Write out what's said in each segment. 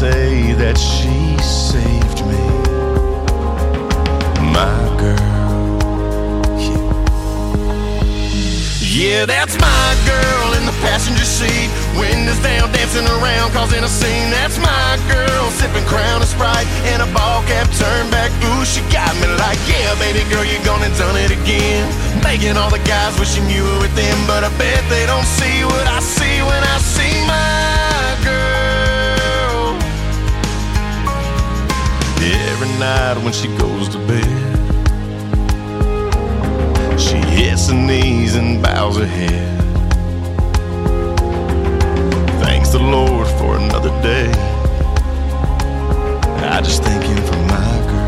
say that she saved me. My girl, yeah, that's my girl in the passenger seat. Windows down, dancing around, causing a scene. That's my girl, sipping Crown and Sprite and a ball cap turned back. Ooh, she got me like, yeah, baby girl, you gone and done it again. Making all the guys wishing you were with them, but I bet they don't see what I see when I see my girl. Every night when she goes to bed, she hits her knees and bows her head. Thanks the Lord for another day. I just thank him for my girl.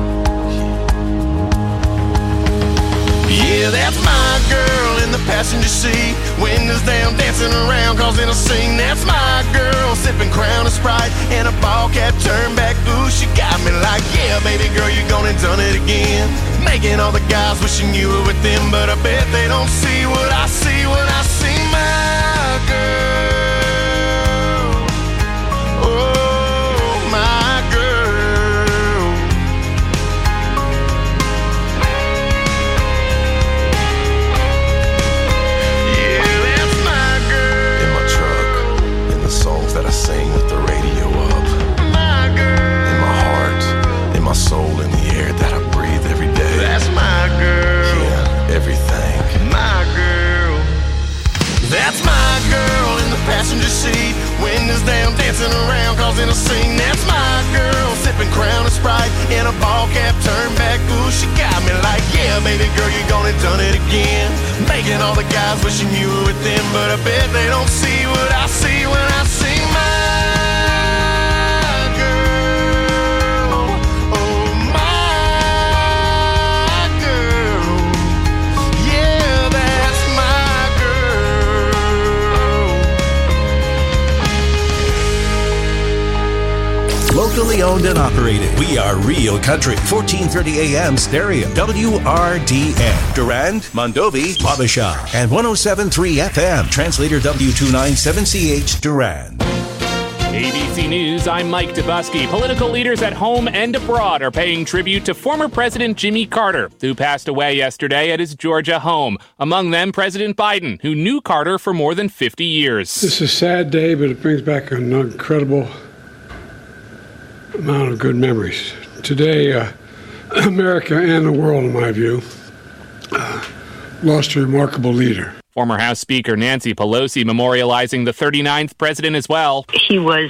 Yeah, that's my girl in the passenger seat. Windows down, dancing around, causing a scene. That's my girl, sipping Crown and Sprite and a ball cap turned back. Ooh, she got me like, yeah, baby girl, you gone and done it again. Making all the guys wishing you were with them, but I bet they don't see what I see when I see my girl. Oh, my girl. Yeah, that's my girl. In my truck, in the songs that I sing with the radio up. My girl. In my heart, in my soul, in the air that I breathe every day. That's my girl. Yeah, everything. My girl. That's my girl in the passenger seat. Windows down, dancing around, causing a scene. That's my girl, sipping Crown and Sprite and a ball cap turned back. Ooh, she got me like, yeah, baby girl, you gone and done it again. Making all the guys wishing you were with them, but I bet they don't see what I see when I see my girl. Oh, my girl. Yeah, that's my girl. Locally owned and operated. We are Real Country. 1430 AM stereo. WRDN. Durand, Mondovi, Wabasha. And 107.3 FM. Translator W297CH Durand. ABC News, I'm Mike Dubusky. Political leaders at home and abroad are paying tribute to former President Jimmy Carter, who passed away yesterday at his Georgia home. Among them, President Biden, who knew Carter for more than 50 years. This is a sad day, but it brings back an incredible amount of good memories. Today, America and the world, in my view, lost a remarkable leader. Former House Speaker Nancy Pelosi memorializing the 39th president as well. He was,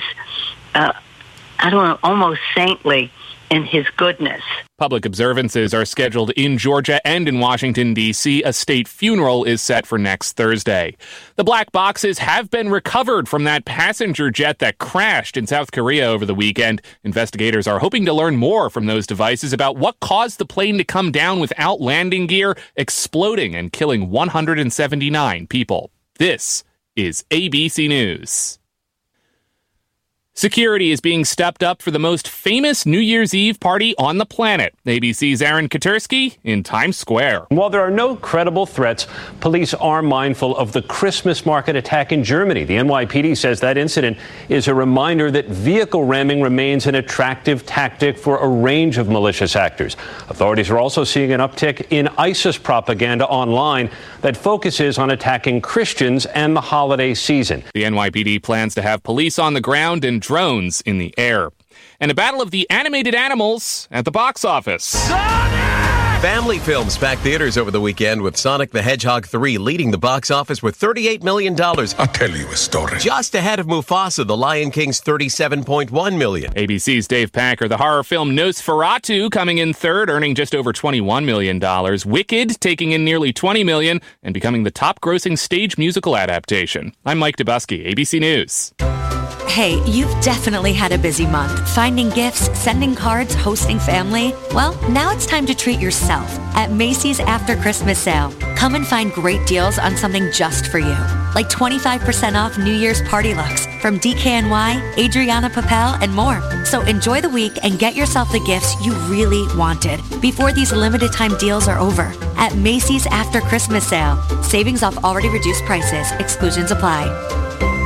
almost saintly in his goodness. Public observances are scheduled in Georgia and in Washington, D.C. A state funeral is set for next Thursday. The black boxes have been recovered from that passenger jet that crashed in South Korea over the weekend. Investigators are hoping to learn more from those devices about what caused the plane to come down without landing gear, exploding and killing 179 people. This is ABC News. Security is being stepped up for the most famous New Year's Eve party on the planet. ABC's Aaron Katersky in Times Square. While there are no credible threats, police are mindful of the Christmas market attack in Germany. The NYPD says that incident is a reminder that vehicle ramming remains an attractive tactic for a range of malicious actors. Authorities are also seeing an uptick in ISIS propaganda online that focuses on attacking Christians and the holiday season. The NYPD plans to have police on the ground and drones in the air. And a battle of the animated animals at the box office. Sonic! Family films packed theaters over the weekend with Sonic the Hedgehog 3 leading the box office with $38 million. I'll tell you a story. Just ahead of Mufasa, The Lion King's $37.1 million. ABC's Dave Packer, the horror film Nosferatu coming in third, earning just over $21 million. Wicked taking in nearly $20 million and becoming the top-grossing stage musical adaptation. I'm Mike Dubusky, ABC News. Hey, you've definitely had a busy month. Finding gifts, sending cards, hosting family. Well, now it's time to treat yourself at Macy's After Christmas Sale. Come and find great deals on something just for you. Like 25% off New Year's party looks from DKNY, Adriana Papel, and more. So enjoy the week and get yourself the gifts you really wanted before these limited time deals are over. At Macy's After Christmas Sale. Savings off already reduced prices. Exclusions apply.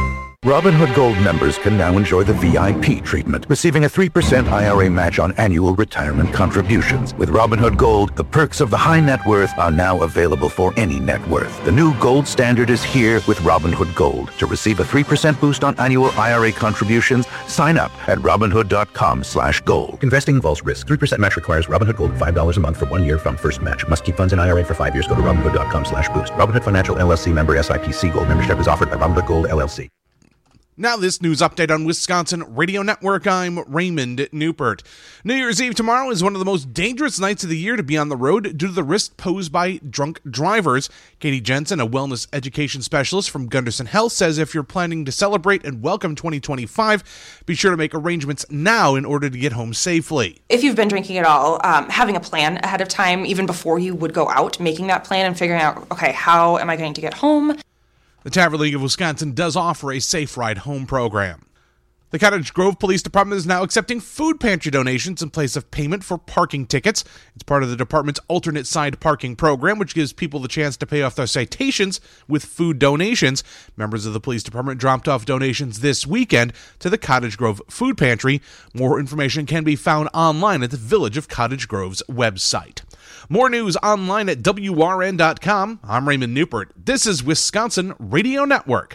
Robinhood Gold members can now enjoy the VIP treatment, receiving a 3% IRA match on annual retirement contributions. With Robinhood Gold, the perks of the high net worth are now available for any net worth. The new gold standard is here with Robinhood Gold. To receive a 3% boost on annual IRA contributions, sign up at Robinhood.com/gold. Investing involves risk. 3% match requires Robinhood Gold $5 a month for 1 year from first match. Must keep funds in IRA for 5 years. Go to Robinhood.com/boost. Robinhood Financial LLC member SIPC. Gold membership is offered by Robinhood Gold LLC. Now this news update on Wisconsin Radio Network. I'm Raymond Newport. New Year's Eve tomorrow is one of the most dangerous nights of the year to be on the road due to the risk posed by drunk drivers. Katie Jensen, a wellness education specialist from Gunderson Health, says if you're planning to celebrate and welcome 2025, be sure to make arrangements now in order to get home safely. If you've been drinking at all, having a plan ahead of time, even before you would go out, making that plan and figuring out, okay, how am I going to get home? The Tavern League of Wisconsin does offer a Safe Ride Home program. The Cottage Grove Police Department is now accepting food pantry donations in place of payment for parking tickets. It's part of the department's alternate side parking program, which gives people the chance to pay off their citations with food donations. Members of the police department dropped off donations this weekend to the Cottage Grove Food Pantry. More information can be found online at the Village of Cottage Grove's website. More news online at WRN.com. I'm Raymond Newport. This is Wisconsin Radio Network.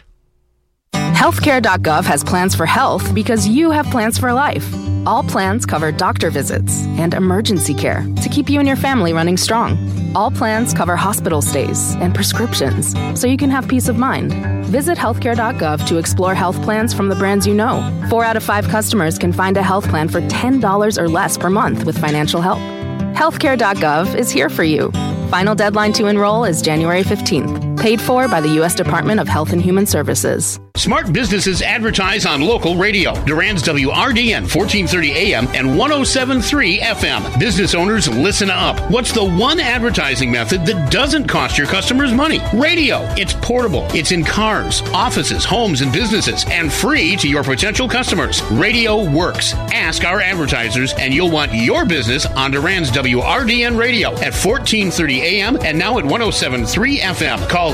Healthcare.gov has plans for health because you have plans for life. All plans cover doctor visits and emergency care to keep you and your family running strong. All plans cover hospital stays and prescriptions so you can have peace of mind. Visit healthcare.gov to explore health plans from the brands you know. 4 out of 5 customers can find a health plan for $10 or less per month with financial help. Healthcare.gov is here for you. Final deadline to enroll is January 15th. Paid for by the U.S. Department of Health and Human Services. Smart businesses advertise on local radio. Durand's WRDN 1430 AM and 107.3 FM. Business owners, listen up. What's the one advertising method that doesn't cost your customers money? Radio. It's portable. It's in cars, offices, homes, and businesses, and free to your potential customers. Radio works. Ask our advertisers, and you'll want your business on Durand's WRDN radio at 1430 AM and now at 107.3 FM. Call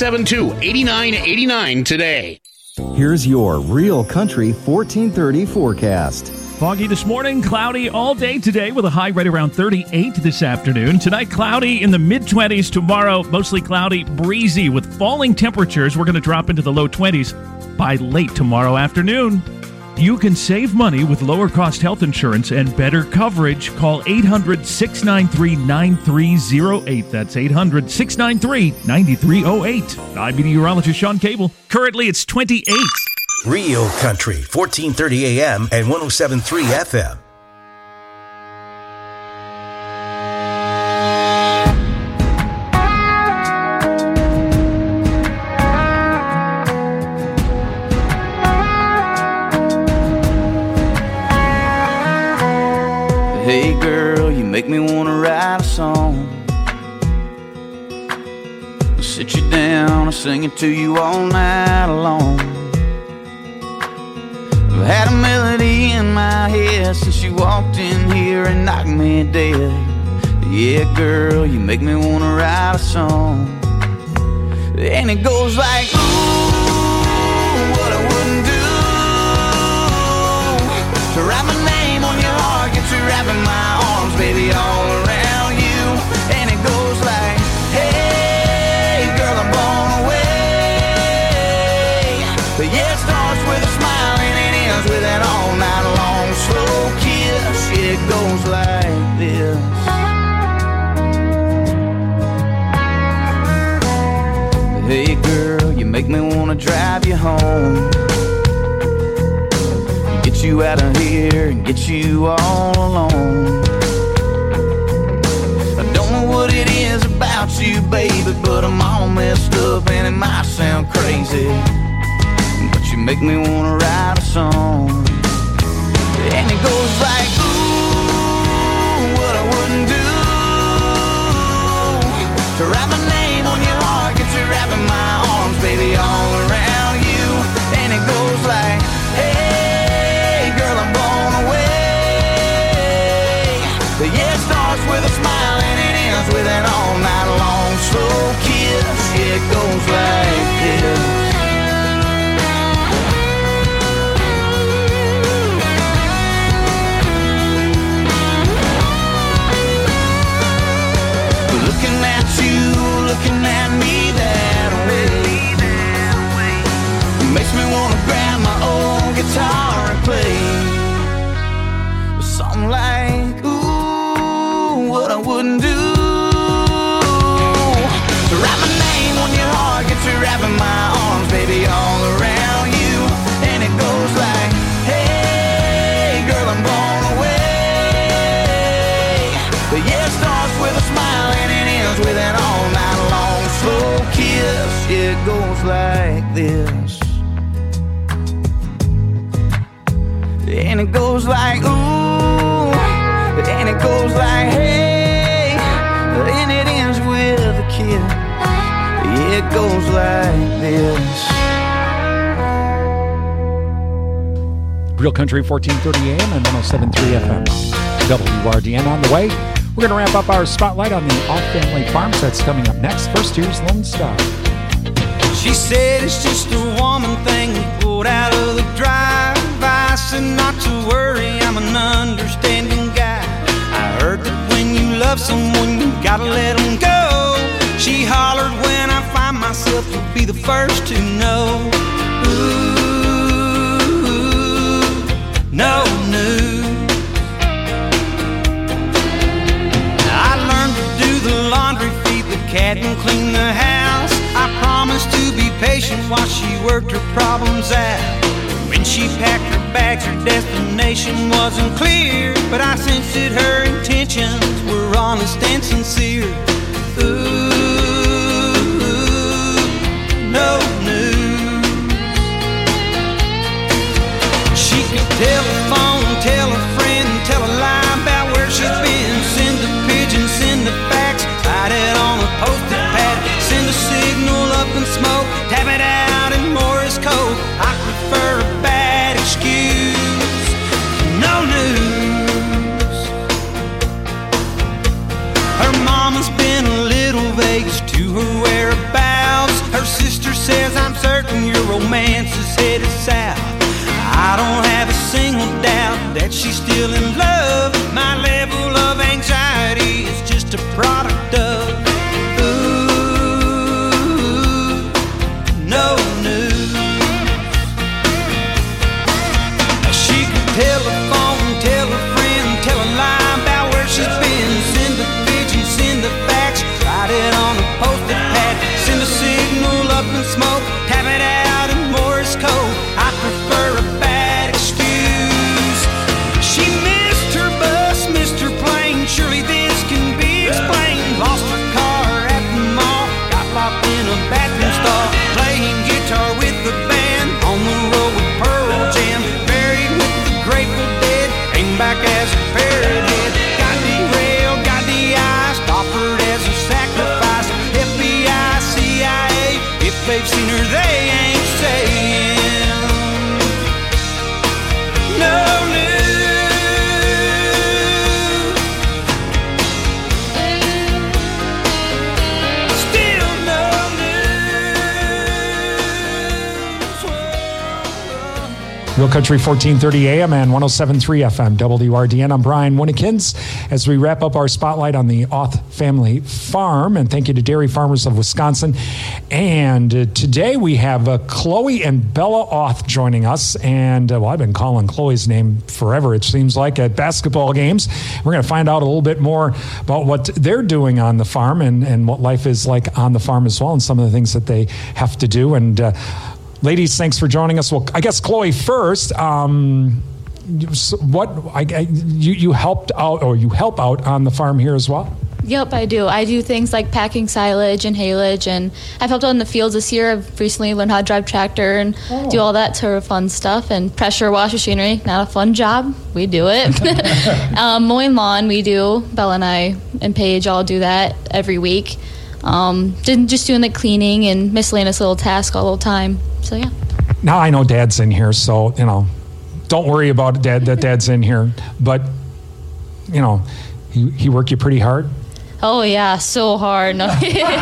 672-8989 today. Here's your Real Country 1430 forecast. Foggy this morning, cloudy all day today with a high right around 38 this afternoon. Tonight, cloudy in the mid-20s. Tomorrow, mostly cloudy, breezy with falling temperatures. We're going to drop into the low 20s by late tomorrow afternoon. You can save money with lower-cost health insurance and better coverage. Call 800-693-9308. That's 800-693-9308. I'm meteorologist Sean Cable. Currently, it's 28. Real Country, 1430 AM and 107.3 FM. Hey girl, you make me wanna write a song. I'll sit you down and sing it to you all night long. I've had a melody in my head since you walked in here and knocked me dead. Yeah girl, you make me wanna write a song. And it goes like, ooh, what I wouldn't do to write my name on your heart, get you wrapping my arms, baby, all around you. And it goes like, hey, girl, I'm blown away. But yeah, it starts with a smile and it ends with an all night long slow kiss. Yeah, it goes like this. Hey, girl, you make me wanna drive you home. Get you out of here and get you all alone. I don't know what it is about you, baby, but I'm all messed up and it might sound crazy, but you make me wanna write a song. And it goes like, ooh, what I wouldn't do to write my name on your heart, get you wrapping my arms, baby, all around you. And it goes like, hey, girl, I'm blown away. But yeah, it starts with a smile and it ends with an all night long slow kiss. Yeah, it goes like this. makes me want to grab my old guitar and play something like, ooh, what I wouldn't do. So write my name on your heart, get to wrapping my arms, baby, all around you. And it goes like, hey, girl, I'm blown away. But yeah, it starts with a smile and it ends with an all night long slow kiss. Yeah, it goes like this. And it goes like, ooh, and it goes like, hey, and it ends with a kiss. Yeah, it goes like this. Real Country, 1430 AM and 107.3 FM. WRDN on the way. We're going to wrap up our spotlight on the Off Family Farms. That's coming up next. First, here's Lone Star. She said it's just a woman thing, pulled out of the drive. I said not to worry, I'm an understanding guy. I heard that when you love someone, you gotta let them go. She hollered, when I find myself, you'll be the first to know. Ooh, no news. I learned to do the laundry, feed the cat, and clean the house. I promised to be patient while she worked her problems out. When she packed her bags, her destination wasn't clear, but I sensed that her intentions were honest and sincere. Ooh, no news. She could telephone, tell a friend, tell a lie about where she's been. Send a pigeon, send a fax, write it on a post-it pad, send a signal up in smoke, tap it out in Morse code. I prefer a bad excuse. No news. Her mama's been a little vague as to her whereabouts. Her sister says, I'm certain your romance is headed south. I don't have a single doubt that she's still in love. My level of anxiety is just a product of no news. She could telephone, tell a friend, tell a lie about where she's been. Send a pigeon, send a fax, write it on a post-it pad, send a signal up in smoke, tap it out in Morse code. I prefer a bad excuse. She missed her bus, missed her plane. Surely this can be explained. Lost her car at the mall, got locked in a bathroom stall, playing guitar with the band, on the road with Pearl Jam, buried with the Grateful Dead, came back as a parrot head, got derailed, got de-iced, offered as a sacrifice. FBI, CIA, if they've seen her, they ain't saying no news. Still no Real Country, 1430 AM and 107.3 FM, WRDN. I'm Brian Winnekins as we wrap up our spotlight on the Oth Family Farm. And thank you to Dairy Farmers of Wisconsin. And today we have Chloe and Bella Oth joining us. And well, I've been calling Chloe's name forever, it seems like, at basketball games. We're going to find out a little bit more about what they're doing on the farm and what life is like on the farm as well, and some of the things that they have to do. And ladies, thanks for joining us. Well, I guess Chloe first. You helped out, or you help out on the farm here as well? Yep, I do. I do things like packing silage and haylage, and I've helped out in the fields this year. I've recently learned how to drive tractor and do all that sort of fun stuff. And pressure wash machinery, not a fun job. We do it. Mowing lawn, we do. Bella and I and Paige all do that every week. Just doing the cleaning and miscellaneous little tasks all the time. So yeah. Now I know Dad's in here, so don't worry about it, Dad. That Dad's in here, but he worked you pretty hard. Oh yeah, so hard. No.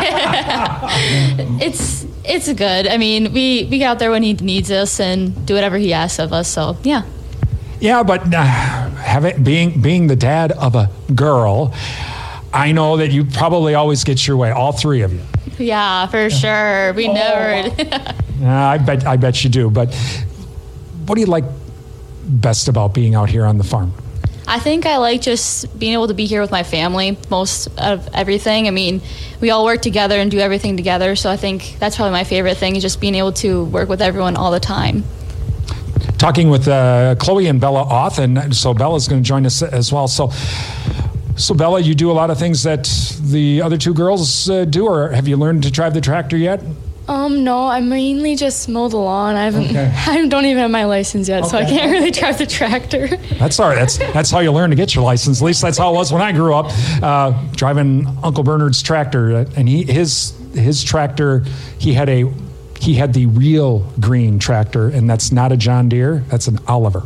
It's good. I mean, we get out there when he needs us and do whatever he asks of us. So yeah. Yeah, but being the dad of a girl, I know that you probably always get your way. All three of you. Yeah, for sure. We never. I bet you do. But what do you like best about being out here on the farm? I think I like just being able to be here with my family most of everything. I mean, we all work together and do everything together, so I think that's probably my favorite thing, is just being able to work with everyone all the time. Talking with Chloe and Bella Auth, and so Bella's going to join us as well. So Bella, you do a lot of things that the other two girls do, or have you learned to drive the tractor yet? No, I mainly just mow the lawn. I don't even have my license yet, so I can't really drive the tractor. That's all right. That's how you learn to get your license. At least that's how it was when I grew up, driving Uncle Bernard's tractor. And his tractor, he had the real green tractor, and that's not a John Deere. That's an Oliver.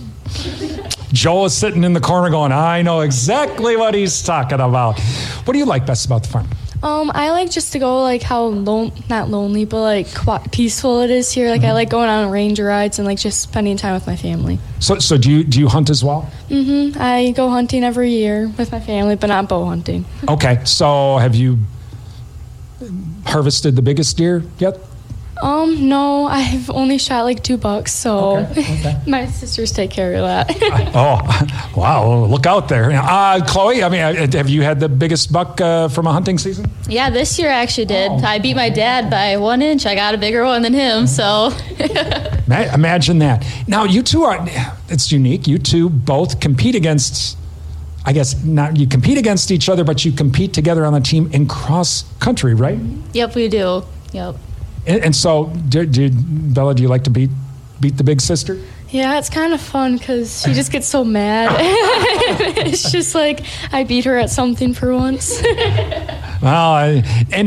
Joe is sitting in the corner going, I know exactly what he's talking about. What do you like best about the farm? I like just to go, like, how not lonely, but like peaceful it is here. Like, I like going on ranger rides and like just spending time with my family. So do you hunt as well? Mm-hmm. I go hunting every year with my family, but not bow hunting. Okay. So have you harvested the biggest deer yet? No, I've only shot like 2 bucks, so okay. My sisters take care of that. Oh, wow! Look out there, Chloe. I mean, have you had the biggest buck from a hunting season? Yeah, this year I actually did. I beat my dad by 1 inch. I got a bigger one than him, so. Imagine that. Now, you two it's unique. You two both compete against, I guess, not you compete against each other, but you compete together on the team in cross country, right? Yep, we do. Yep. And so, Bella, do you like to beat the big sister? Yeah, it's kind of fun because she just gets so mad. It's just like I beat her at something for once. Well,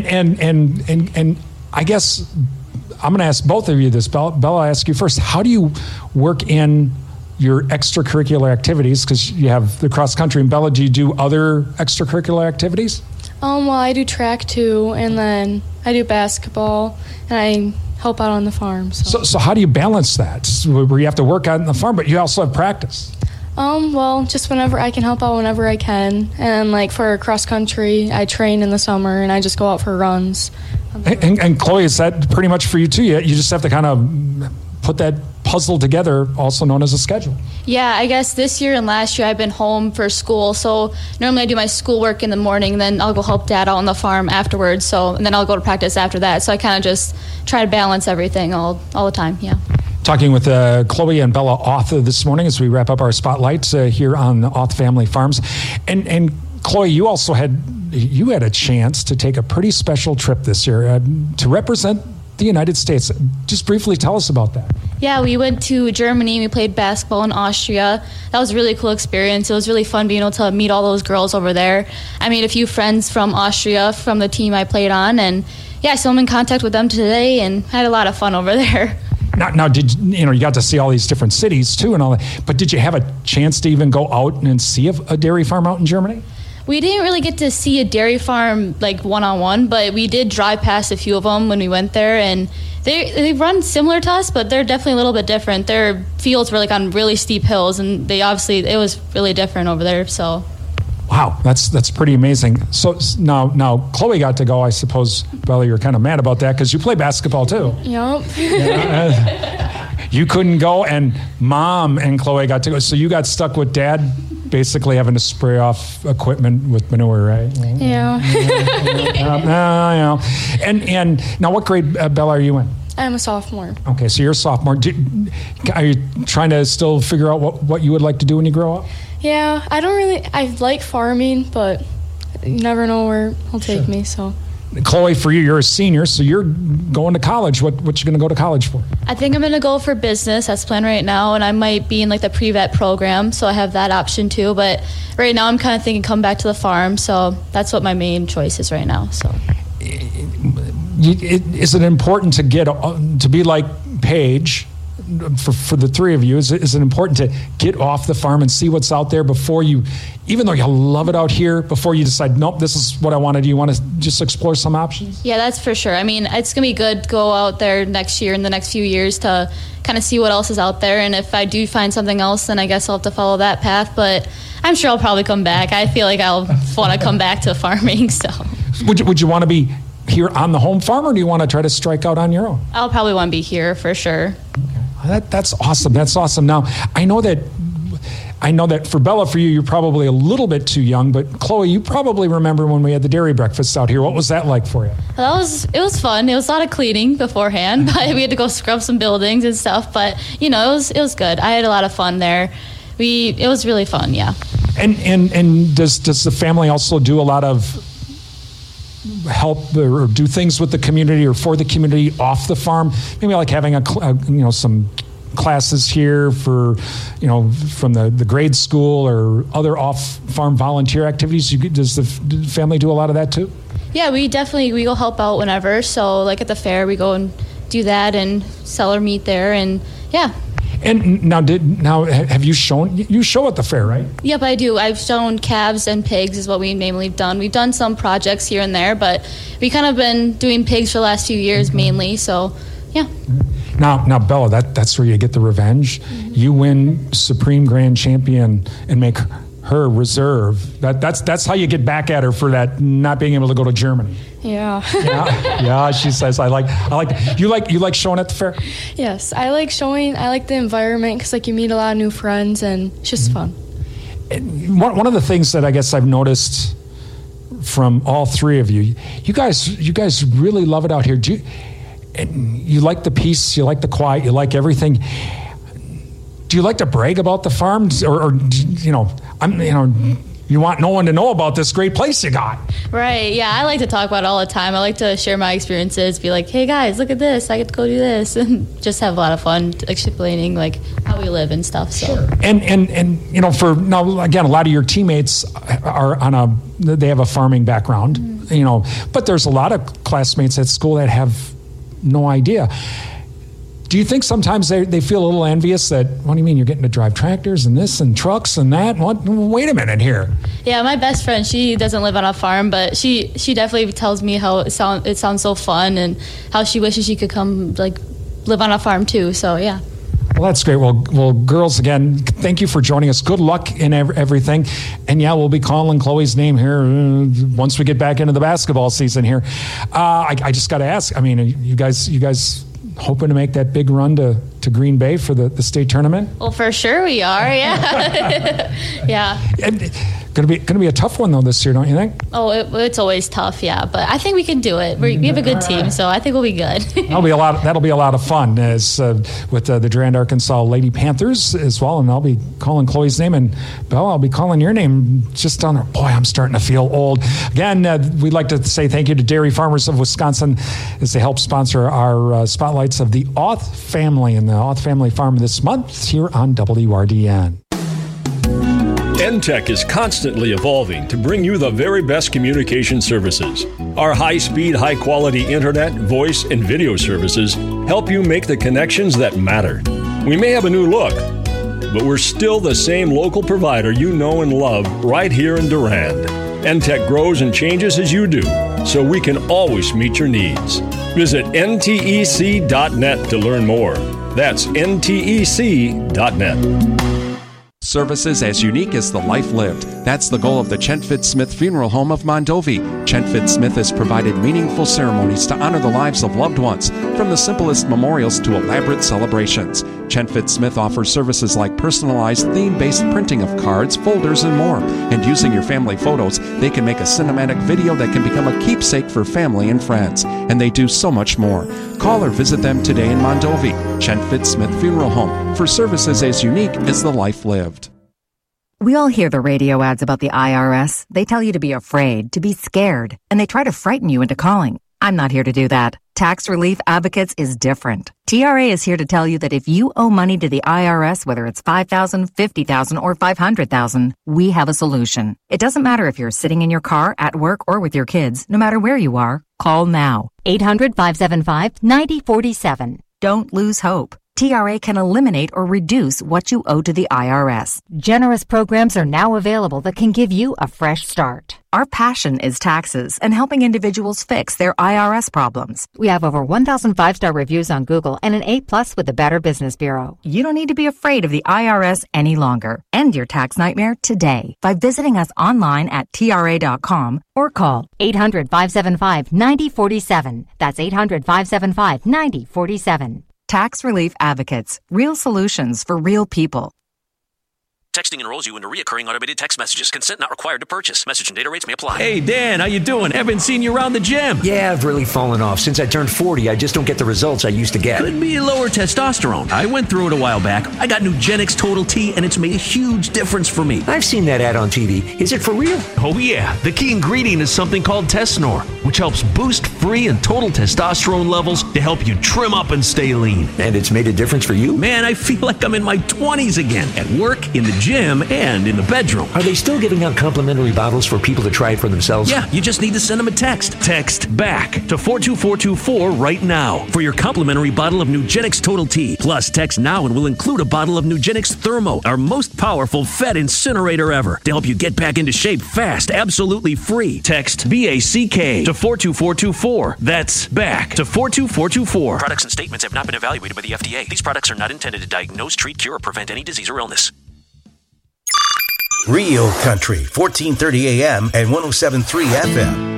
and I guess I'm going to ask both of you this. Bella, I'll ask you first. How do you work in your extracurricular activities? Because you have the cross country. And Bella, do you do other extracurricular activities? Well, I do track too, and then I do basketball, and I help out on the farm. So how do you balance that? Where you have to work out on the farm, but you also have practice. Well, just whenever I can help out whenever I can. And like for cross country, I train in the summer, and I just go out for runs. And Chloe, is that pretty much for you too? You just have to kind of put that puzzle together, also known as a schedule. Yeah, I guess this year and last year I've been home for school, so normally I do my schoolwork in the morning, then I'll go help Dad out on the farm afterwards, and then I'll go to practice after that. So I kind of just try to balance everything all the time, yeah. Talking with Chloe and Bella Auth this morning as we wrap up our spotlight here on Auth Family Farms. And Chloe, you also had a chance to take a pretty special trip this year to represent the United States. Just briefly tell us about that. Yeah, we went to Germany. We played basketball in Austria. That was a really cool experience. It was really fun being able to meet all those girls over there. I made a few friends from Austria from the team I played on, and yeah, so I'm in contact with them today and had a lot of fun over there. Now, did you got to see all these different cities too and all that, but did you have a chance to even go out and see a dairy farm out in Germany? We didn't really get to see a dairy farm like one-on-one, but we did drive past a few of them when we went there, and they run similar to us, but they're definitely a little bit different. Their fields were like on really steep hills, and it was really different over there. So, wow, that's pretty amazing. So now Chloe got to go. I suppose, Bella, you're kind of mad about that because you play basketball too. Yep. You couldn't go, and Mom and Chloe got to go. So you got stuck with Dad, basically having to spray off equipment with manure, right? Yeah. And now, what grade, Bella, are you in? I'm a sophomore. Okay, so you're a sophomore. Are you trying to still figure out what you would like to do when you grow up? Yeah, I like farming, but you never know where it'll take me, so. Chloe, for you're a senior, so you're going to college. What you going to go to college for? I think I'm going to go for business. That's the plan right now, and I might be in like the pre-vet program, so I have that option too. But right now I'm kind of thinking come back to the farm, so that's what my main choice is right now. So, is it important to be like Paige? For the three of you, is it important to get off the farm and see what's out there before you, even though you love it out here, before you decide, nope, this is what I want to do? You want to just explore some options? Yeah, that's for sure. I mean, it's going to be good to go out there next year, in the next few years, to kind of see what else is out there. And if I do find something else, then I guess I'll have to follow that path. But I'm sure I'll probably come back. I feel like I'll want to come back to farming. So, would you want to be here on the home farm, or do you want to try to strike out on your own? I'll probably want to be here for sure. That's awesome. That's awesome. Now, I know that for Bella, for you, you're probably a little bit too young, but Chloe, you probably remember when we had the dairy breakfast out here. What was that like for you? It was fun. It was a lot of cleaning beforehand, but we had to go scrub some buildings and stuff. But it was good. I had a lot of fun there. It was really fun, yeah. And does the family also do a lot of help or do things with the community or for the community off the farm? Maybe like having some classes here for, from the grade school or other off-farm volunteer activities. Does the family do a lot of that too? Yeah, we go help out whenever. So like at the fair, we go and do that and sell our meat there, and yeah. And now have you show at the fair, right? Yep, I do. I've shown calves and pigs is what we mainly have done. We've done some projects here and there, but we kind of been doing pigs for the last few years mainly. So yeah. Now, Bella, that's where you get the revenge. Mm-hmm. You win Supreme Grand Champion and make her reserve. That's how you get back at her for that not being able to go to Germany. Yeah. Yeah. She says, I like. You like showing at the fair. Yes, I like showing. I like the environment because you meet a lot of new friends and it's just fun. And one of the things that I guess I've noticed from all three of you, you guys really love it out here. You like the peace, you like the quiet, you like everything. Do you like to brag about the farms, or you want no one to know about this great place you got? Right. Yeah, I like to talk about it all the time. I like to share my experiences, be like, hey guys, look at this. I get to go do this, and just have a lot of fun explaining how we live and stuff. So. Sure. And for now, again, a lot of your teammates they have a farming background, mm-hmm. But there's a lot of classmates at school that have no idea. Do you think sometimes they feel a little envious that, what do you mean you're getting to drive tractors and this and trucks and that? Wait a minute here. Yeah, my best friend, she doesn't live on a farm, but she definitely tells me how it sounds so fun and how she wishes she could come live on a farm too. So yeah. Well, that's great. Well, girls, again, thank you for joining us. Good luck in everything. And yeah, we'll be calling Chloe's name here once we get back into the basketball season here. I just got to ask, I mean, you guys hoping to make that big run to Green Bay for the state tournament? Well, for sure we are, yeah. Yeah. And Going to be a tough one though this year, don't you think? Oh, it's always tough, yeah. But I think we can do it. We have a good team, so I think we'll be good. That'll be a lot of fun with the Durand, Arkansas Lady Panthers as well. And I'll be calling Chloe's name, and Bella, I'll be calling your name just on her. Boy, I'm starting to feel old. Again, we'd like to say thank you to Dairy Farmers of Wisconsin as they help sponsor our spotlights of the Auth family and the Auth family farm this month here on WRDN. NTech is constantly evolving to bring you the very best communication services. Our high-speed, high-quality internet, voice, and video services help you make the connections that matter. We may have a new look, but we're still the same local provider you know and love right here in Durand. NTech grows and changes as you do, so we can always meet your needs. Visit ntec.net to learn more. That's ntec.net. Services as unique as the life lived. That's the goal of the Chentfit Smith Funeral Home of Mondovi. Chentfit Smith has provided meaningful ceremonies to honor the lives of loved ones, from the simplest memorials to elaborate celebrations. Chentfit Smith offers services like personalized theme-based printing of cards, folders, and more. And using your family photos, they can make a cinematic video that can become a keepsake for family and friends. And they do so much more. Call or visit them today in Mondovi. Chentfit Smith Funeral Home, for services as unique as the life lived. We all hear the radio ads about the IRS. They tell you to be afraid, to be scared, and they try to frighten you into calling. I'm not here to do that. Tax Relief Advocates is different. TRA is here to tell you that if you owe money to the IRS, whether it's $5,000, $50,000, or $500,000, we have a solution. It doesn't matter if you're sitting in your car, at work, or with your kids. No matter where you are, call now. 800-575-9047. Don't lose hope. TRA can eliminate or reduce what you owe to the IRS. Generous programs are now available that can give you a fresh start. Our passion is taxes and helping individuals fix their IRS problems. We have over 1,000 5-star reviews on Google and an A+ with the Better Business Bureau. You don't need to be afraid of the IRS any longer. End your tax nightmare today by visiting us online at TRA.com or call 800-575-9047. That's 800-575-9047. Tax Relief Advocates. Real solutions for real people. Texting enrolls you into reoccurring automated text messages. Consent not required to purchase. Message and data rates may apply. Hey, Dan, how you doing? Haven't seen you around the gym. Yeah, I've really fallen off. Since I turned 40, I just don't get the results I used to get. Could be lower testosterone. I went through it a while back. I got Nugenix Total T, and it's made a huge difference for me. I've seen that ad on TV. Is it for real? Oh, yeah. The key ingredient is something called Tesnor, which helps boost free and total testosterone levels to help you trim up and stay lean. And it's made a difference for you? Man, I feel like I'm in my 20s again. At work, in the gym, and in the bedroom. Are they still giving out complimentary bottles for people to try it for themselves? Yeah, you just need to send them a text. Text BACK to 42424 right now for your complimentary bottle of Nugenix Total T. Plus, text now and we'll include a bottle of Nugenix Thermo, our most powerful fat incinerator ever, to help you get back into shape fast, absolutely free. Text BACK to 42424. That's BACK to 42424. Products and statements have not been evaluated by the FDA. These products are not intended to diagnose, treat, cure, or prevent any disease or illness. Real Country, 1430 AM and 107.3 FM.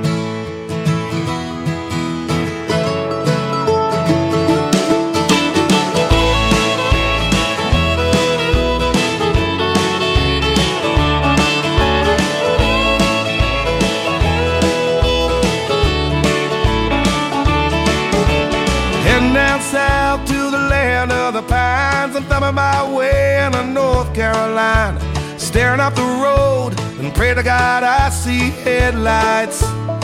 Heading down south to the land of the pines. I'm thumbing my way into North Carolina. Staring up the road and pray to God I see headlights.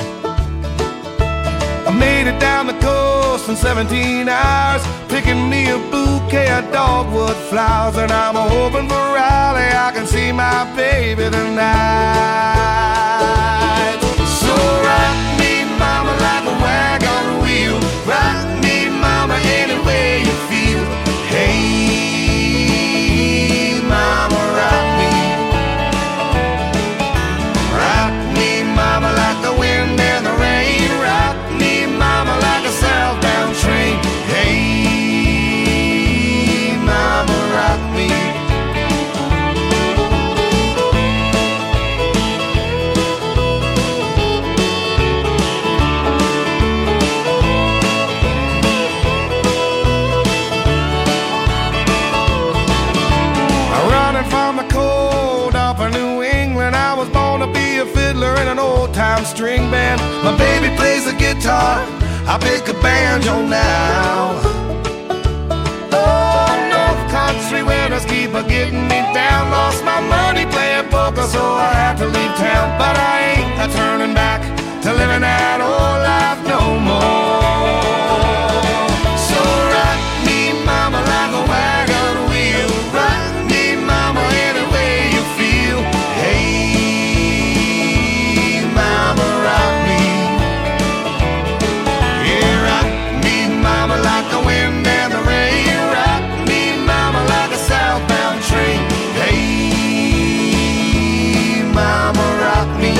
I made it down the coast in 17 hours, picking me a bouquet of dogwood flowers. And I'm hoping for Raleigh I can see my baby tonight. So rock me, mama, like a wagon wheel. Rock me, mama, any way you feel. Hey, mama, rock me. Like the wind and the rain, rock me, mama, like a southbound train. Hey, mama, rock me. Running from the cold up in New England, I was born to be a fiddler in an old-time string band. My baby plays the guitar, I pick a banjo now. Oh, North Country winters keep getting me down. Lost my money playing poker, so I had to leave town. But I ain't turning back to living that old life no more. So rock me, mama, like a wagon wheel. Rock me, mama, any way you feel. Hey, mama, rock me. Yeah, rock me, mama, like the wind and the rain. Rock me, mama, like a southbound train. Hey, mama, rock me.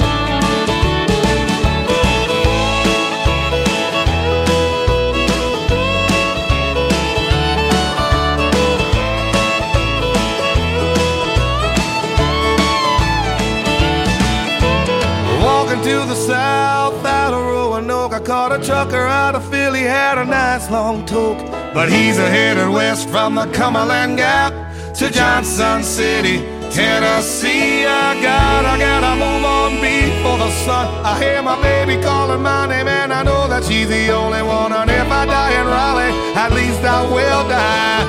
To the south out of Roanoke, I caught a trucker out of Philly, had a nice long toke. But he's headed west from the Cumberland Gap to Johnson City, Tennessee. I gotta move on before the sun. I hear my baby calling my name and I know that she's the only one. And if I die in Raleigh, at least I will die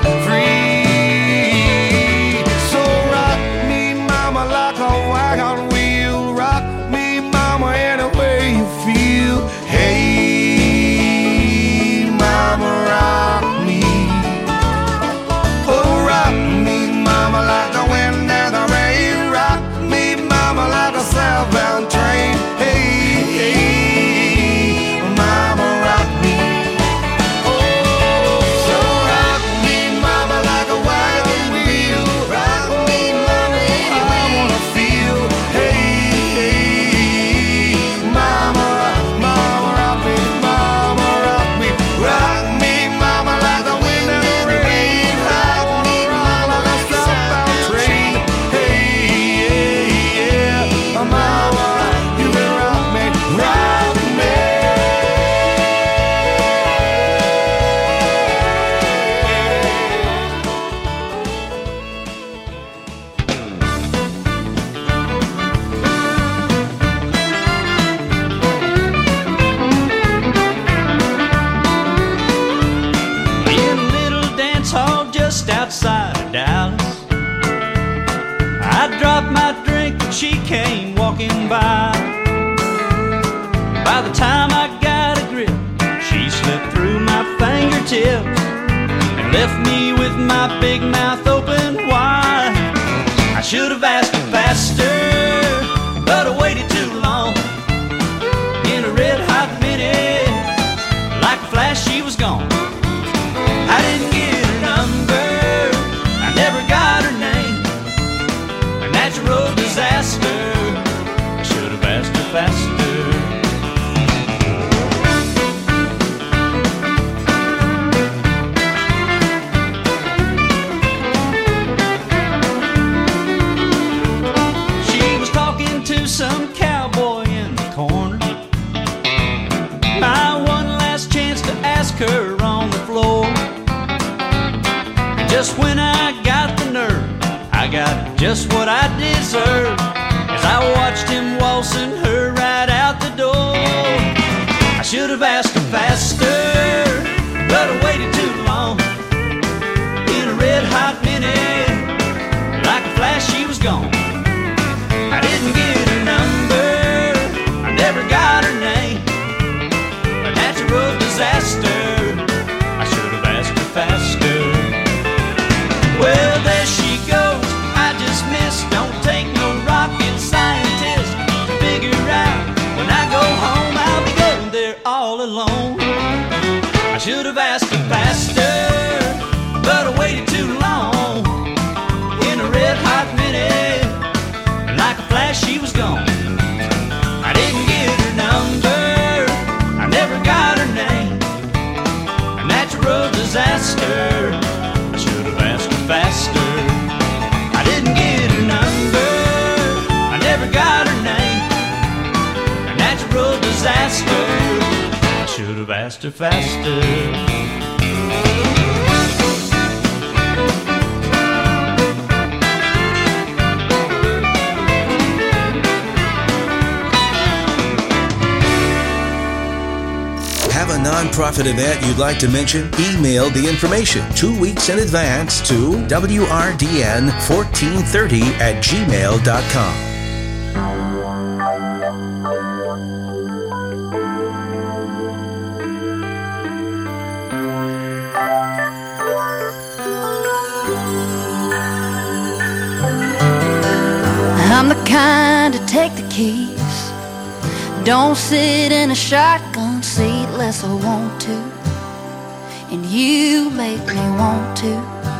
free. So rock me, mama, like a wagon wheel. Rock me, mama, any way you feel. Hey, mama, rock me. Oh, rock me, mama, like the wind and the rain. Rock me, mama, like a southbound train. Hey, mama, rock me. Oh, so rock me, she came walking by. By the time I got a grip, she slipped through my fingertips and left me with my big mouth open wide. I should have asked her faster, but I waited too long. In a red hot minute, like a flash she was gone. I didn't get her number, I never got her name. A natural disaster, I should have asked her faster. She was talking to some cowboy in the corner. My one last chance to ask her on the floor. And just when I got the nerve, I got just what I deserved, as I watched him waltzing her right out the door. I should have asked her faster, but I waited too long. In a red hot minute, like a flash she was gone. I didn't get her number, I never got her name. A natural disaster, I should have asked her faster. Well, there she goes, I just missed. Don't take no rocket scientist to figure out. When I go home, I'll be going there all alone. I should have asked her faster, but I waited too long. In a red hot minute, like a flash she was gone. I didn't get her number, I never got her name. A natural disaster, I should have asked her faster. I didn't get her number, I never got her name. A natural disaster, I should have asked her faster. Have a nonprofit event you'd like to mention? Email the information 2 weeks in advance to wrdn1430@gmail.com. I'm the kind to take the keys, don't sit in a shotgun seat unless I want to, and you make me want to.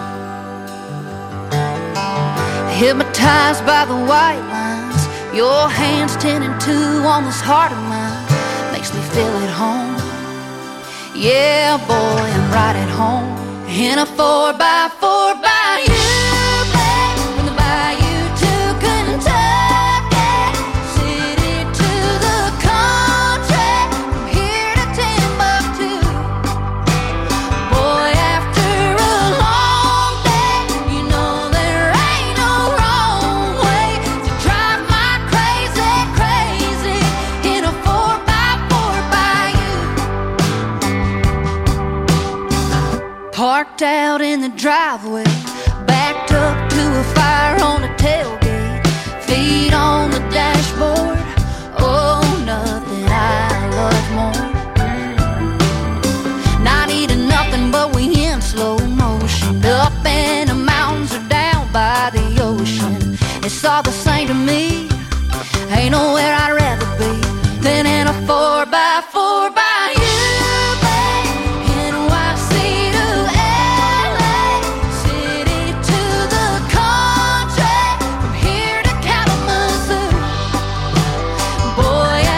Hypnotized by the white lines, your hands 10 and 2 on this heart of mine, makes me feel at home. Yeah, boy, I'm right at home in a 4x4 by you. Parked out in the driveway, backed up to a fire on the tailgate, feet on the dashboard. Oh, nothing I love more. Not eating nothing, but we in slow motion, up in the mountains or down by the ocean. It's all the same to me. Ain't nowhere I'd rather be than in a 4x4 by you. Boy,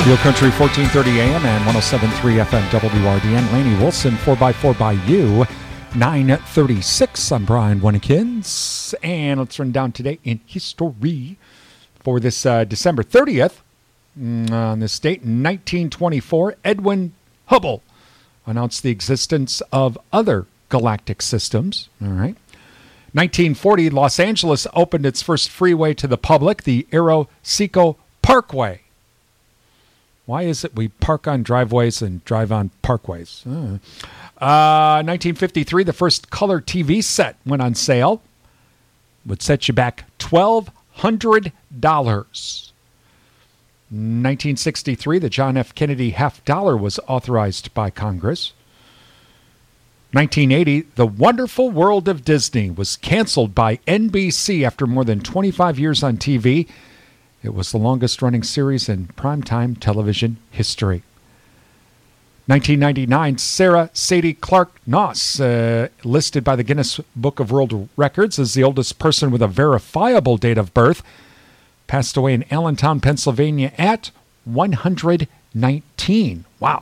Real Country 1430 AM and 107.3 FM WRDN. Laney Wilson, 4x4 by you. 9:36. I'm Brian Winnikins. And let's run down today in history for this December 30th. On this date, in 1924, Edwin Hubble announced the existence of other galactic systems. All right. 1940, Los Angeles opened its first freeway to the public, the Aeroseco Parkway. Why is it we park on driveways and drive on parkways? 1953, the first color TV set went on sale. Would set you back $1,200. 1963, the John F. Kennedy half dollar was authorized by Congress. 1980, The Wonderful World of Disney was canceled by NBC after more than 25 years on TV. It was the longest-running series in primetime television history. 1999, Sarah Sadie Clark Noss, listed by the Guinness Book of World Records as the oldest person with a verifiable date of birth, passed away in Allentown, Pennsylvania at 119. Wow.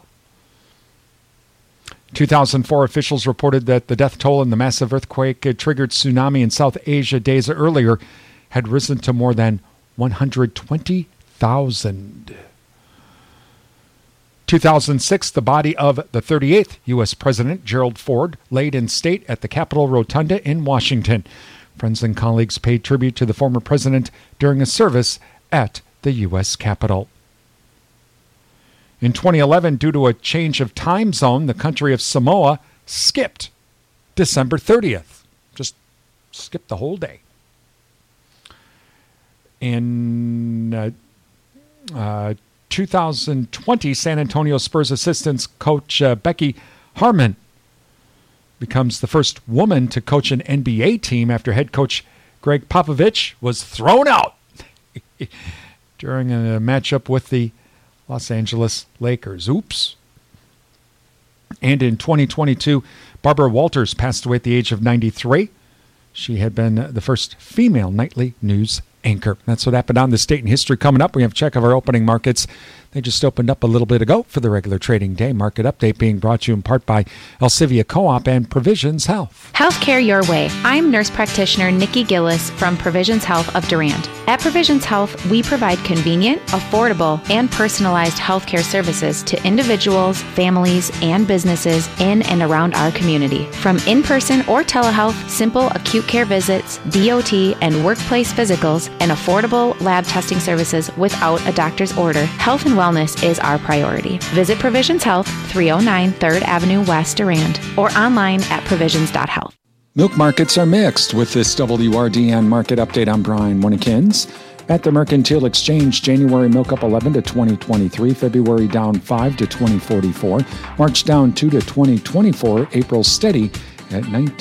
2004 officials reported that the death toll in the massive earthquake-triggered tsunami in South Asia days earlier had risen to more than 120,000. 2006, the body of the 38th U.S. President, Gerald Ford, laid in state at the Capitol Rotunda in Washington. Friends and colleagues paid tribute to the former president during a service at the U.S. Capitol. In 2011, due to a change of time zone, the country of Samoa skipped December 30th. Just skipped the whole day. In 2020, San Antonio Spurs assistant coach Becky Harmon becomes the first woman to coach an NBA team after head coach Greg Popovich was thrown out during a matchup with the Los Angeles Lakers. Oops. And in 2022, Barbara Walters passed away at the age of 93. She had been the first female nightly news anchor. That's what happened on This Date in History. Coming up, we have a check of our opening markets. They just opened up a little bit ago for the regular trading day. Market update being brought to you in part by Elsivia Co-op and Provisions Health. Healthcare your way. I'm nurse practitioner Nikki Gillis from Provisions Health of Durand. At Provisions Health, we provide convenient, affordable, and personalized healthcare services to individuals, families, and businesses in and around our community. From in-person or telehealth, simple acute care visits, DOT, and workplace physicals, and affordable lab testing services without a doctor's order, health and wellness is our priority. Visit Provisions Health, 309 3rd Avenue West, Durand, or online at provisions.health. Milk markets are mixed. With this WRDN market update, I'm Brian Winnikins. At the Mercantile Exchange, January milk up 11 to 2023, February down 5 to 2044, March down 2 to 2024, April steady at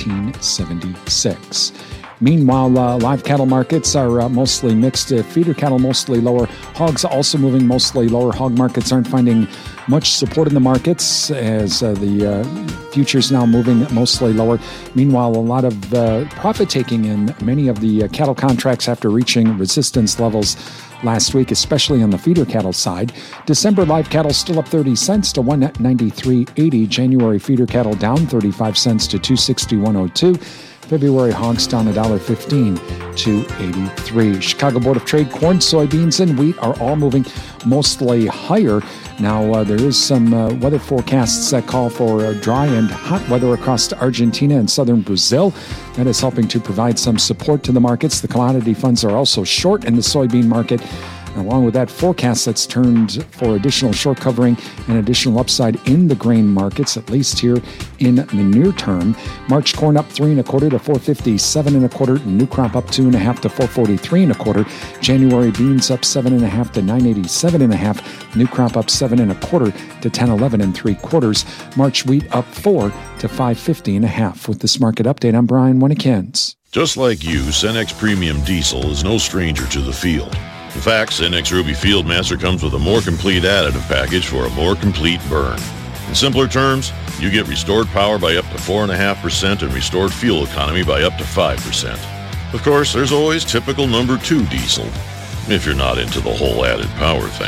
1976. Meanwhile, live cattle markets are mostly mixed. Feeder cattle mostly lower. Hogs also moving mostly lower. Hog markets aren't finding much support in the markets as the futures now moving mostly lower. Meanwhile, a lot of profit taking in many of the cattle contracts after reaching resistance levels last week, especially on the feeder cattle side. December live cattle still up 30 cents to $193.80. January feeder cattle down 35 cents to $261.02. February hogs down $1.15 to $83. Chicago Board of Trade corn, soybeans, and wheat are all moving mostly higher. Now, there is some weather forecasts that call for dry and hot weather across Argentina and southern Brazil. That is helping to provide some support to the markets. The commodity funds are also short in the soybean market. Along with that forecast that's turned for additional short covering and additional upside in the grain markets, at least here in the near term. March corn up 3 1/4 to 457 1/4. New crop up 2 1/2 to 443 1/4. January beans up 7 1/2 to 987 1/2. New crop up 7 1/4 to 1011 3/4. March wheat up 4 to 550 1/2. With this market update, I'm Brian Winnikins. Just like you, Cenex Premium Diesel is no stranger to the field. In fact, Cenex Ruby Fieldmaster comes with a more complete additive package for a more complete burn. In simpler terms, you get restored power by up to 4.5% and restored fuel economy by up to 5%. Of course, there's always typical number 2 diesel, if you're not into the whole added power thing.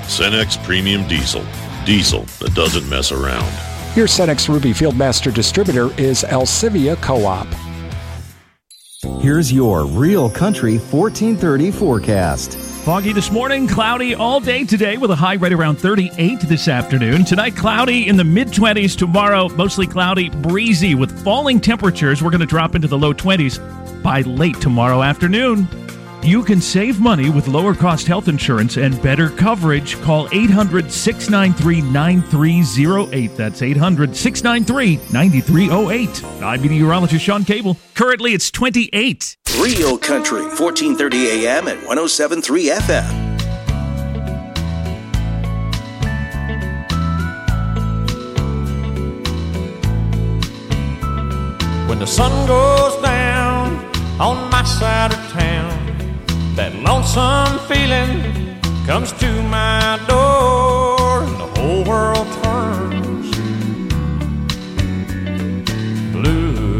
Cenex Premium Diesel. Diesel that doesn't mess around. Your Cenex Ruby Fieldmaster distributor is Alcivia Co-op. Here's your Real Country 1430 forecast. Foggy this morning, cloudy all day today with a high right around 38 this afternoon. Tonight, cloudy in the mid-20s. Tomorrow, mostly cloudy, breezy with falling temperatures. We're going to drop into the low 20s by late tomorrow afternoon. You can save money with lower-cost health insurance and better coverage. Call 800-693-9308. That's 800-693-9308. I'm meteorologist Sean Cable. Currently, it's 28. Real Country, 1430 AM and 107.3 FM. When the sun goes down on my side of town, that lonesome feeling comes to my door, and the whole world turns blue.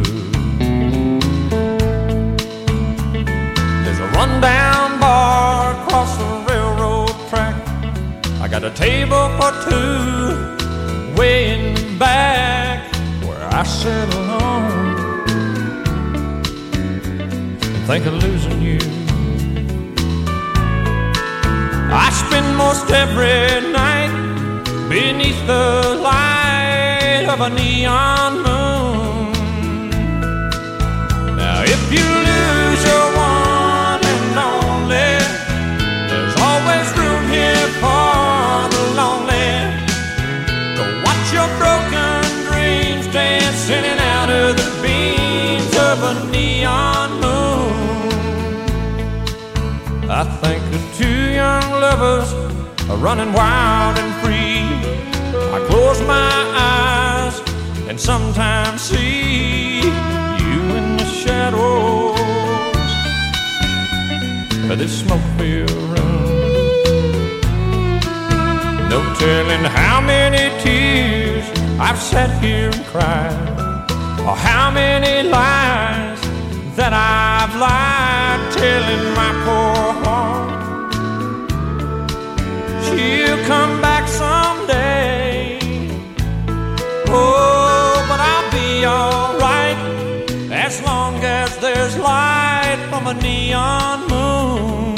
There's a rundown bar across the railroad track. I got a table for two way in the back where I sit alone and think of losing you. I spend most every night beneath the light of a neon moon. Now if you lose your one and only, there's always room here for the lonely. Go watch your broken dreams dance in and out of the beams of a neon moon. I think of two young lovers are running wild and free. I close my eyes and sometimes see you in the shadows of this smoke-filled room. No telling how many tears I've sat here and cried, or how many lies that I've lied, telling my poor heart she'll come back someday. Oh, but I'll be alright as long as there's light from a neon moon.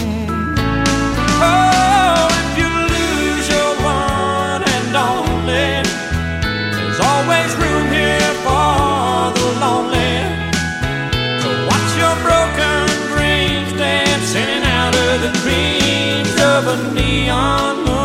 Oh, if you lose your one and only, there's always room here for the lonely. So watch your broken dreams dance in and out of the dreams of a neon moon.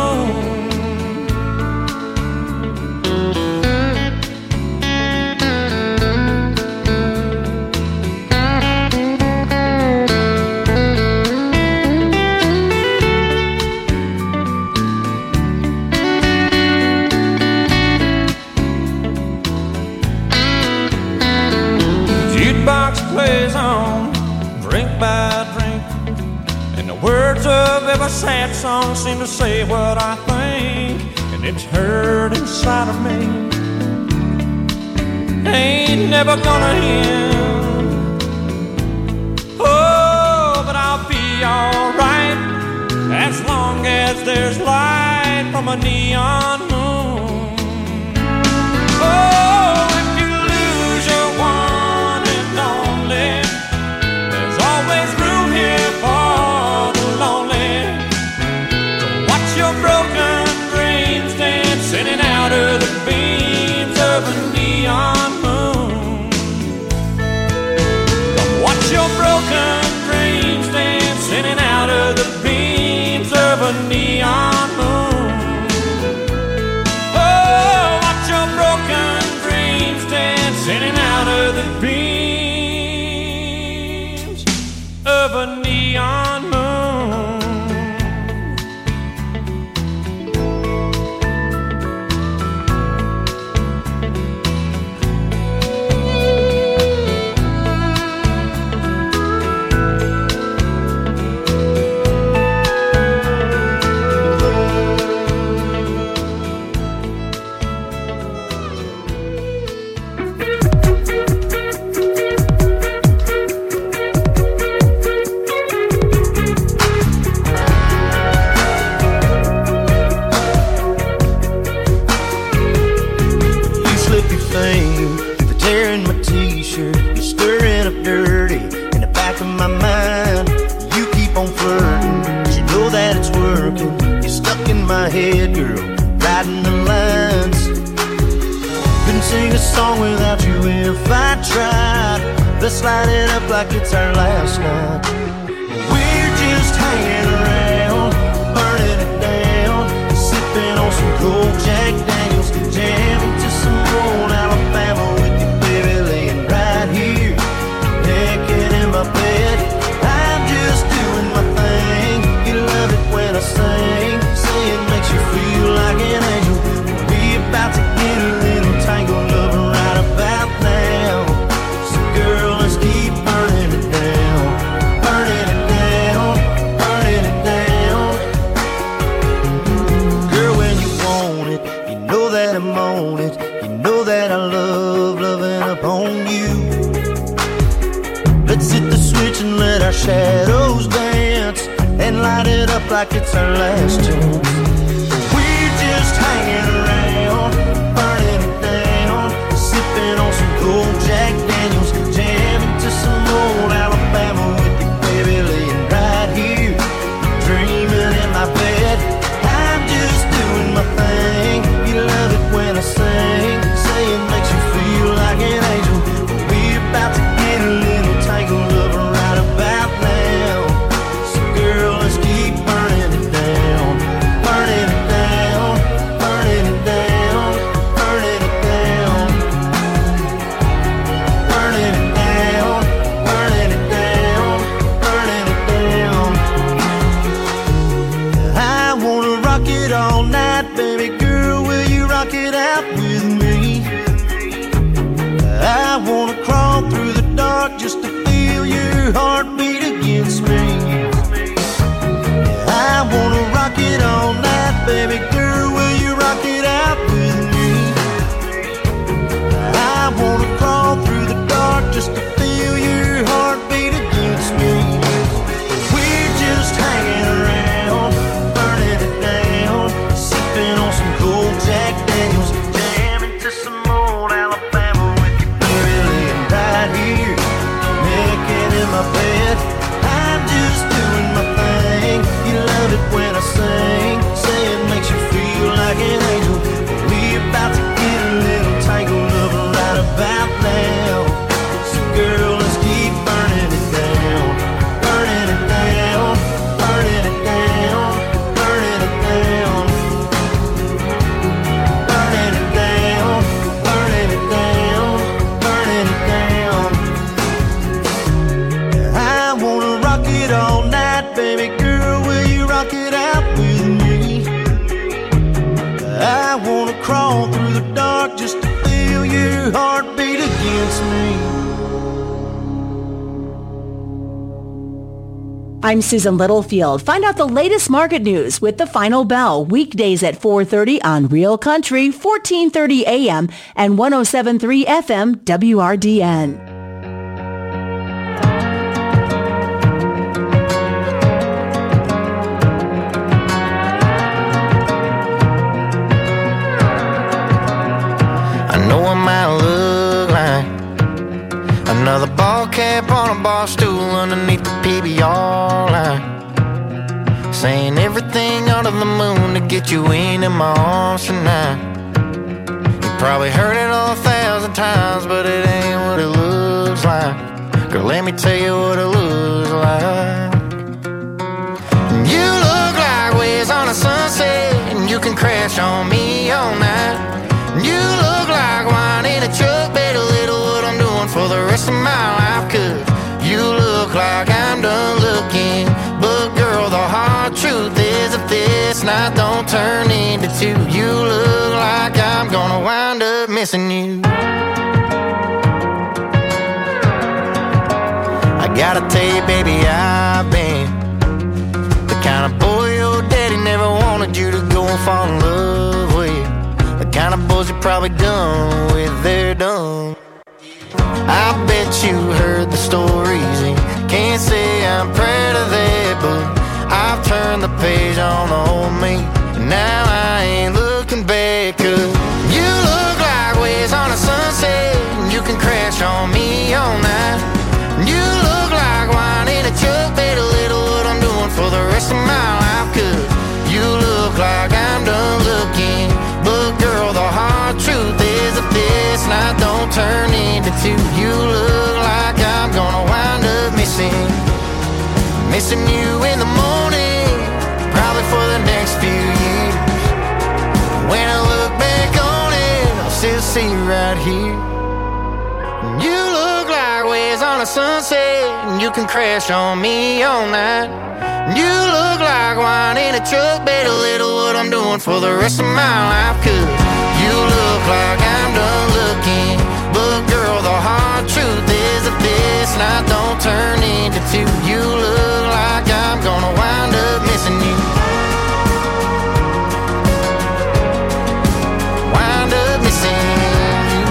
Jukebox plays on, drink by drink, and the words of every sad song seem to say what I think, and it's hurt inside of me. Ain't never gonna end. Oh, but I'll be alright as long as there's light from a neon moon. Oh, if you lose your one and only, there's always room here for the lonely. So watch your broken dreams dance in and out of the beams of a neon moon. Come watch your broken dreams dance in and out of the beams of a neon moon. working. You're stuck in my head, girl, riding the lines. Couldn't sing a song without you if I tried. Let's light it up like it's our last night. We're just hanging around, burning it down, sipping on some cold Jack Daniels, jamming to some old Alabama with you, baby, laying right here, naked in my bed. I'm just doing my thing. You love it when I sing, say it makes you feel like an angel. We're about to get a little tangled up right about now. So girl, let's keep burning it down, burning it down, burning it down. Girl, when you want it, you know that I'm on it. You know that I love loving upon you. Let's hit the switch and let our shadows dance, and light it up like it's our last chance. We're just hanging around, burning it down, sipping on some cold Jack Daniels, jamming to some old Alabama with you, baby, laying right here, dreaming in my bed. I'm just doing my thing. You love it when I sing, say it makes you feel like an angel. We're about to get a little tangled up right about now. So girl, let's keep burning it down, burning it down, burning it down, burning it down, burning it down, burning it down, burning it down. I wanna rock it all night, baby girl, will you rock it out with me? I wanna crawl through the dark just to feel your heartbeat against me. I wanna rock it all night, baby girl, will you rock it out with me? I wanna crawl through the dark just to feel your heartbeat against me. We're just hanging around, burning it down, sipping on some cold Jack Daniels, jamming to some old Alabama with you, baby, laying right here, naked in my bed. I'm just doing my thing. You love it when I sing, say it makes you feel like an angel. We're about to get a little tangled up right about now. So girl, let's keep burning it down, burning it down, burning it down, burning it down, burning it down, burning it down, burning it down. I wanna rock it all night, baby girl, will you rock it out with me? I wanna crawl through the dark just to feel your heartbeat against me. I'm Susan Littlefield. Find out the latest market news with The Final Bell, weekdays at 4:30 on Real Country, 1430 AM and 107.3 FM WRDN. I know I might look like another ball cap on a bar stool underneath the PBR line, saying everything under the moon to get you into my arms tonight. You probably heard it 1,000 times, but it ain't what it looks like. Girl, let me tell you what it looks like. You look like waves on a sunset, and you can crash on me all night. You look like wine in a truck, better little what I'm doing for the rest of my life. Cause you look like I'm done looking, but girl, the hard truth is if this night don't turn into two, you look like I'm gonna wind up missing you. I gotta tell you, baby, I've been the kind of boy your daddy never wanted you to go and fall in love with. The kind of boys you probably done with, they're done. I bet you heard the stories and can't say I'm proud of that, but I've turned the page on the old me, and now I ain't looking back. Cause you look like waves on a sunset, and you can crash on me all night. You look like wine in a truck, better little what I'm doing for the rest of my life. Cause into two. You look like I'm gonna wind up missing you in the morning, probably for the next few years. When I look back on it, I'll still see you right here. You look like waves on a sunset, and you can crash on me all night. You look like wine in a truck, bet a little what I'm doing for the rest of my life. 'Cause you look like I'm done looking, but girl, the hard truth is that this night don't turn into two. You look like I'm gonna wind up missing you. Wind up missing you.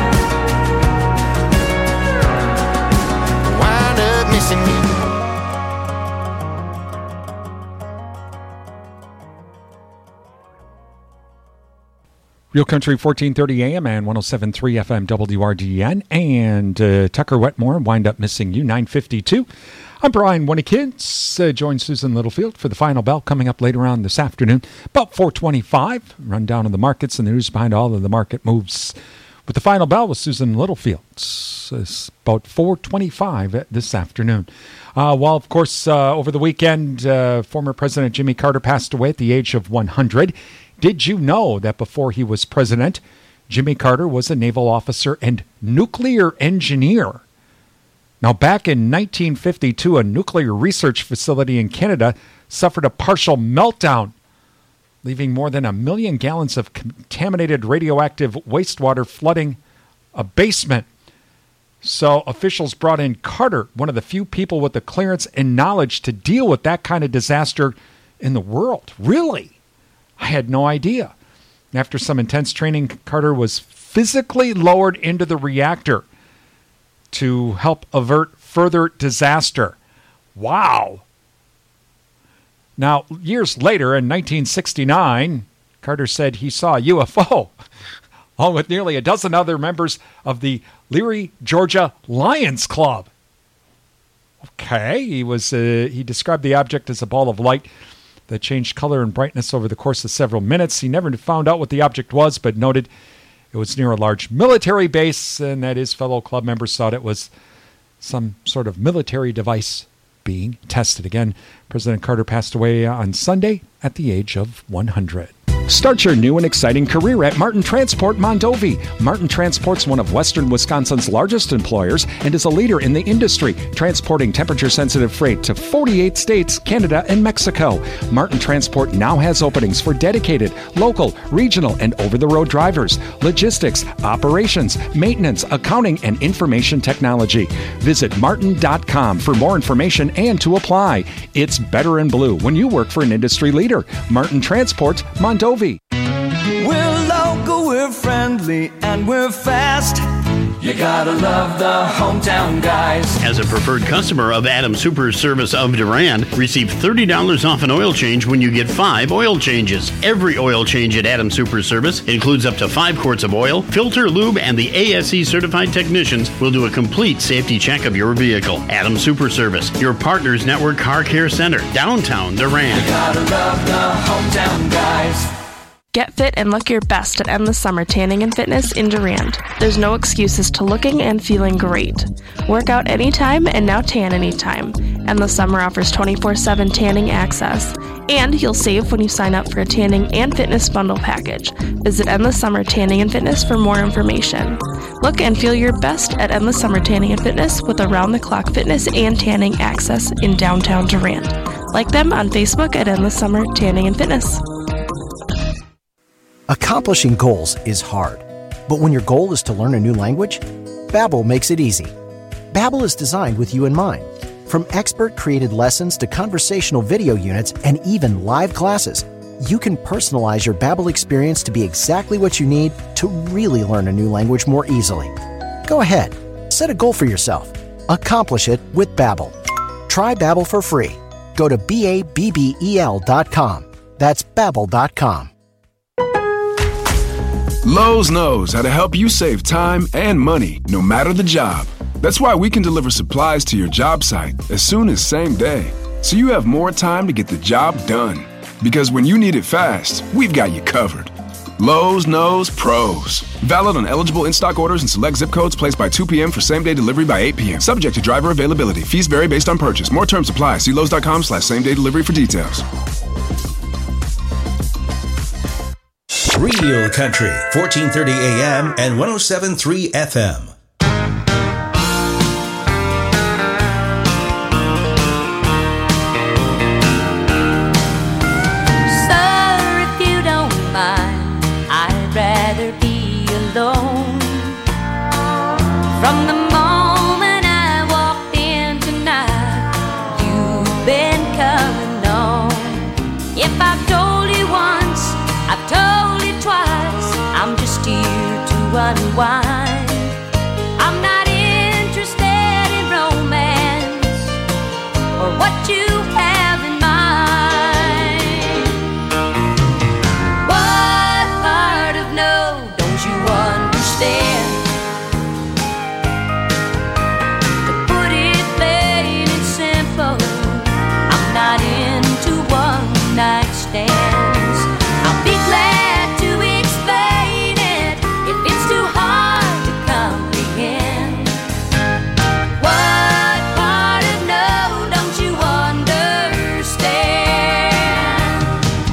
Wind up missing you. Real Country 1430 AM and 107.3 FM WRDN, and Tucker Wetmore, Wind Up Missing You, 9:52. I'm Brian Winnikins. Join Susan Littlefield for the final bell coming up later on this afternoon, about 4:25. Rundown of the markets and the news behind all of the market moves with the final bell with Susan Littlefield. It's about 4:25 this afternoon. Well, of course, over the weekend, former President Jimmy Carter passed away at the age of 100. Did you know that before he was president, Jimmy Carter was a naval officer and nuclear engineer? Now, back in 1952, a nuclear research facility in Canada suffered a partial meltdown, leaving more than 1 million gallons of contaminated radioactive wastewater flooding a basement. So officials brought in Carter, one of the few people with the clearance and knowledge to deal with that kind of disaster in the world. Really? I had no idea. After some intense training, Carter was physically lowered into the reactor to help avert further disaster. Wow. Now, years later, in 1969, Carter said he saw a UFO, along with nearly a dozen other members of the Leary, Georgia Lions Club. Okay, he described the object as a ball of light that changed color and brightness over the course of several minutes. He never found out what the object was, but noted it was near a large military base, and that his fellow club members thought it was some sort of military device being tested. Again, President Carter passed away on Sunday at the age of 100. Start your new and exciting career at Martin Transport Mondovi. Martin Transport's one of Western Wisconsin's largest employers and is a leader in the industry, transporting temperature-sensitive freight to 48 states, Canada, and Mexico. Martin Transport now has openings for dedicated, local, regional, and over-the-road drivers, logistics, operations, maintenance, accounting, and information technology. Visit martin.com for more information and to apply. It's better in blue when you work for an industry leader. Martin Transport Mondovi. We're local, we're friendly, and we're fast. You gotta love the hometown guys. As a preferred customer of Adam Super Service of Durand, receive $30 off an oil change when you get 5 oil changes. Every oil change at Adam Super Service includes up to 5 quarts of oil, filter, lube, and the ASE certified technicians will do a complete safety check of your vehicle. Adam Super Service, your Partners Network Car Care Center, downtown Durand. You gotta love the hometown guys. Get fit and look your best at Endless Summer Tanning and Fitness in Durand. There's no excuses to looking and feeling great. Work out anytime and now tan anytime. Endless Summer offers 24/7 tanning access. And you'll save when you sign up for a tanning and fitness bundle package. Visit Endless Summer Tanning and Fitness for more information. Look and feel your best at Endless Summer Tanning and Fitness with around-the-clock fitness and tanning access in downtown Durand. Like them on Facebook at Endless Summer Tanning and Fitness. Accomplishing goals is hard, but when your goal is to learn a new language, Babbel makes it easy. Babbel is designed with you in mind. From expert-created lessons to conversational video units and even live classes, you can personalize your Babbel experience to be exactly what you need to really learn a new language more easily. Go ahead, set a goal for yourself. Accomplish it with Babbel. Try Babbel for free. Go to BABBEL.com. That's Babbel.com. Lowe's knows how to help you save time and money, no matter the job. That's why we can deliver supplies to your job site as soon as same day, so you have more time to get the job done. Because when you need it fast, we've got you covered. Lowe's knows pros. Valid on eligible in-stock orders and select zip codes placed by 2 p.m. for same-day delivery by 8 p.m. Subject to driver availability. Fees vary based on purchase. More terms apply. See Lowe's.com/same-day delivery for details. Real Country, 1430 AM and 107.3 FM. From the moment I walked in tonight, you've been coming on. If I've told you once, I've told you twice, I'm just here to unwind. I'm not interested in romance or what you have in mind. What part of no don't you understand? Night stands. I'll be glad to explain it if it's too hard to comprehend. What part of no don't you understand?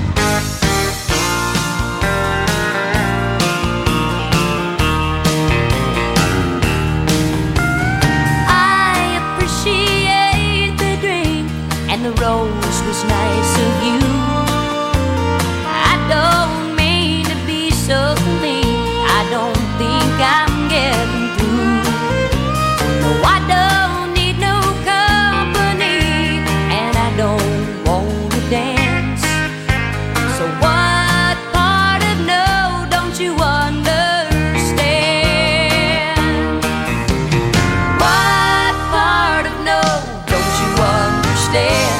I appreciate the drink and the rose was nice of you. Don't mean to be so mean. I don't think I'm getting through. No, I don't need no company, and I don't want to dance. So what part of no don't you understand? What part of no don't you understand?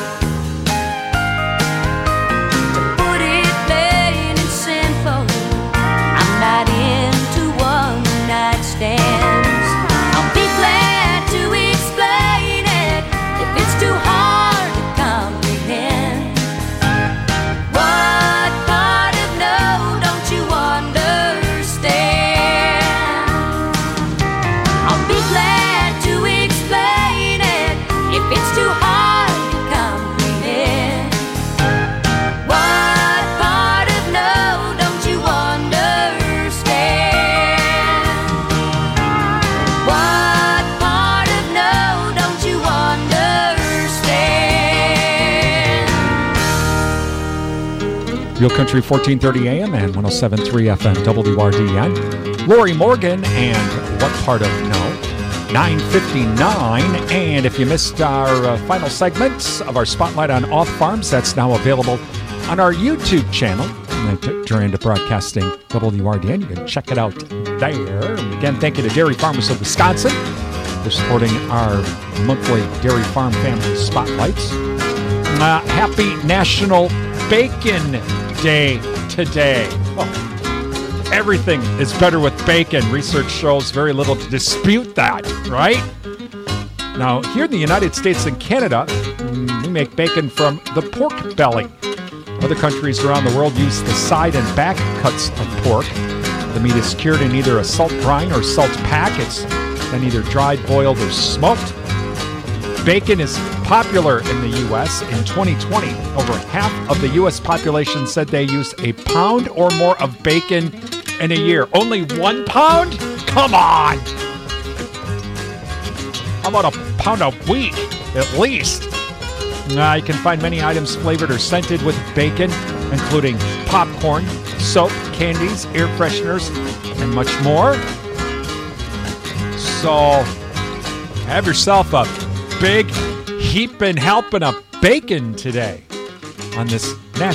I'll be glad to explain it if it's too hard to comprehend. What part of no don't you understand? I'll be glad to explain it if it's too hard to comprehend. What part of no don't you understand? What part of no don't you understand? Real Country 1430 AM and 107.3 FM WRDN. Lori Morgan and What Part of No? 9:59. And if you missed our final segments of our Spotlight on Off Farms, that's now available on our YouTube channel. Duranda Broadcasting WRDN. You can check it out there. And again, thank you to Dairy Farmers of Wisconsin for supporting our monthly Dairy Farm Family Spotlights. Happy National Bacon Day today. Well, everything is better with bacon. Research shows very little to dispute that, right? Now, here in the United States and Canada, we make bacon from the pork belly. Other countries around the world use the side and back cuts of pork. The meat is cured in either a salt brine or salt pack. It's then either dried, boiled, or smoked. Bacon is popular in the U.S. In 2020, over half of the U.S. population said they use a pound or more of bacon in a year. Only 1 pound? Come on! How about a pound a week, at least? You can find many items flavored or scented with bacon, including popcorn, soap, candies, air fresheners, and much more. So, have yourself a big heaping helping of bacon today on this